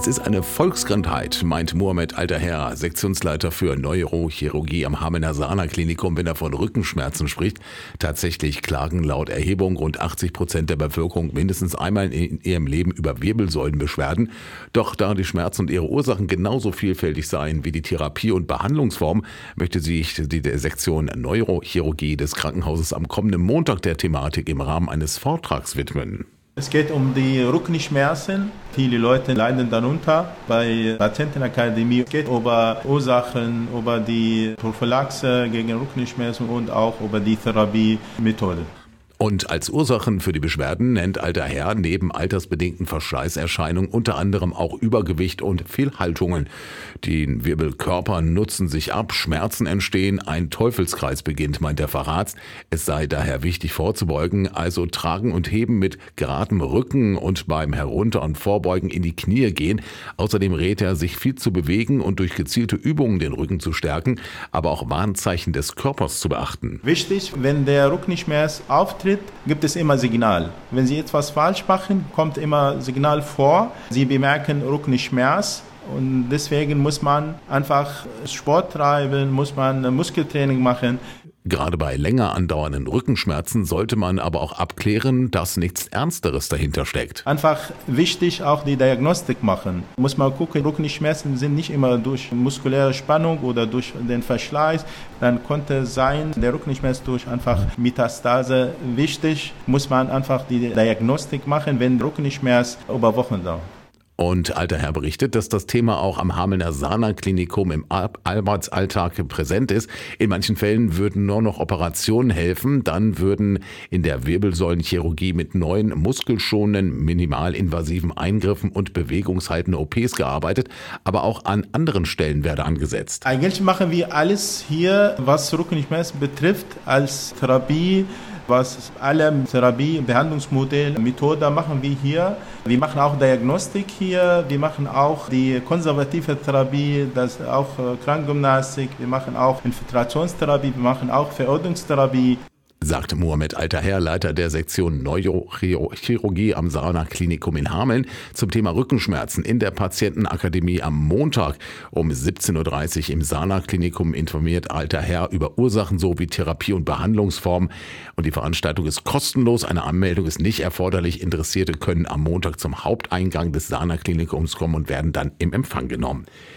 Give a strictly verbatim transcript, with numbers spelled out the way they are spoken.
ist eine Volkskrankheit, meint Mohamed Alterherr, Sektionsleiter für Neurochirurgie am Hamelner Sana-Klinikum, wenn er von Rückenschmerzen spricht. Tatsächlich klagen laut Erhebung rund achtzig Prozent der Bevölkerung mindestens einmal in ihrem Leben über Wirbelsäulenbeschwerden. Doch da die Schmerzen und ihre Ursachen genauso vielfältig seien wie die Therapie- und Behandlungsform, möchte sich die Sektion Neurochirurgie des Krankenhauses am kommenden Montag der Thematik im Rahmen eines Vortrags widmen. Es geht um die Rückenschmerzen. Viele Leute leiden darunter. Bei Patientenakademie geht es über Ursachen, über die Prophylaxe gegen Rückenschmerzen und auch über die Therapiemethode. Und als Ursachen für die Beschwerden nennt Alterherr neben altersbedingten Verschleißerscheinungen unter anderem auch Übergewicht und Fehlhaltungen. Die Wirbelkörper nutzen sich ab, Schmerzen entstehen, ein Teufelskreis beginnt, meint der Facharzt. Es sei daher wichtig vorzubeugen, also tragen und heben mit geradem Rücken und beim Herunter- und Vorbeugen in die Knie gehen. Außerdem rät er, sich viel zu bewegen und durch gezielte Übungen den Rücken zu stärken, aber auch Warnzeichen des Körpers zu beachten. Wichtig, wenn der Rückenschmerz auftritt, gibt es immer Signal. Wenn Sie etwas falsch machen, kommt immer Signal vor. Sie bemerken Rückenschmerz und deswegen muss man einfach Sport treiben, muss man Muskeltraining machen. Gerade bei länger andauernden Rückenschmerzen sollte man aber auch abklären, dass nichts Ernsteres dahinter steckt. Einfach wichtig auch die Diagnostik machen. Muss man gucken, Rückenschmerzen sind nicht immer durch muskuläre Spannung oder durch den Verschleiß. Dann könnte sein, der Rückenschmerz durch einfach Metastase. Wichtig, muss man einfach die Diagnostik machen, wenn Rückenschmerz über Wochen dauert. Und Alterherr berichtet, dass das Thema auch am Hamelner Sana-Klinikum im Arbeitsalltag präsent ist. In manchen Fällen würden nur noch Operationen helfen. Dann würden in der Wirbelsäulenchirurgie mit neuen, muskelschonenden, minimalinvasiven Eingriffen und bewegungshaltenden O Ps gearbeitet. Aber auch an anderen Stellen werde angesetzt. Eigentlich machen wir alles hier, was Rückenschmerz betrifft, als Therapie. Was alle Therapie, Behandlungsmodelle, Methode machen wir hier. Wir machen auch Diagnostik hier, wir machen auch die konservative Therapie, das auch Krankengymnastik, wir machen auch Infiltrationstherapie, wir machen auch Verordnungstherapie. Sagt Mohamed Alterherr, Leiter der Sektion Neurochirurgie am Sana-Klinikum in Hameln, zum Thema Rückenschmerzen in der Patientenakademie am Montag um siebzehn Uhr dreißig im Sana-Klinikum informiert Alterherr über Ursachen sowie Therapie- und Behandlungsformen. Und die Veranstaltung ist kostenlos, eine Anmeldung ist nicht erforderlich. Interessierte können am Montag zum Haupteingang des Sana-Klinikums kommen und werden dann im Empfang genommen.